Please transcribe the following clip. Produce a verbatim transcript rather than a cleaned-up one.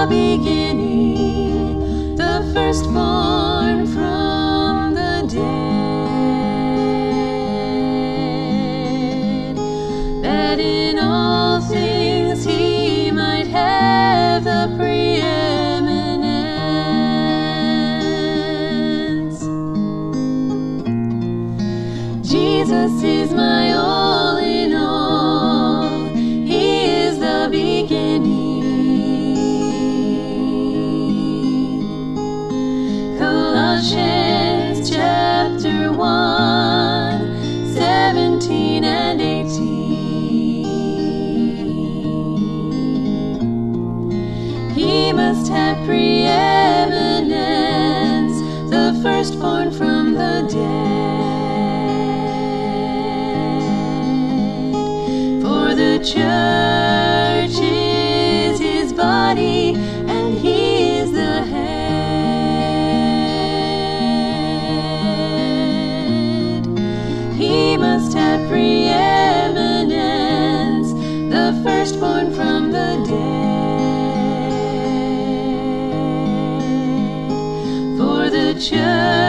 the beginning, the firstborn from the dead, that in all things he might have the preeminence. Jesus is my all in all, he is the beginning. Colossians chapter one, seventeen and eighteen. He must have preeminence, the firstborn from the dead. For the church is his body, and he is the head. He must have preeminence, the firstborn from the dead. For the church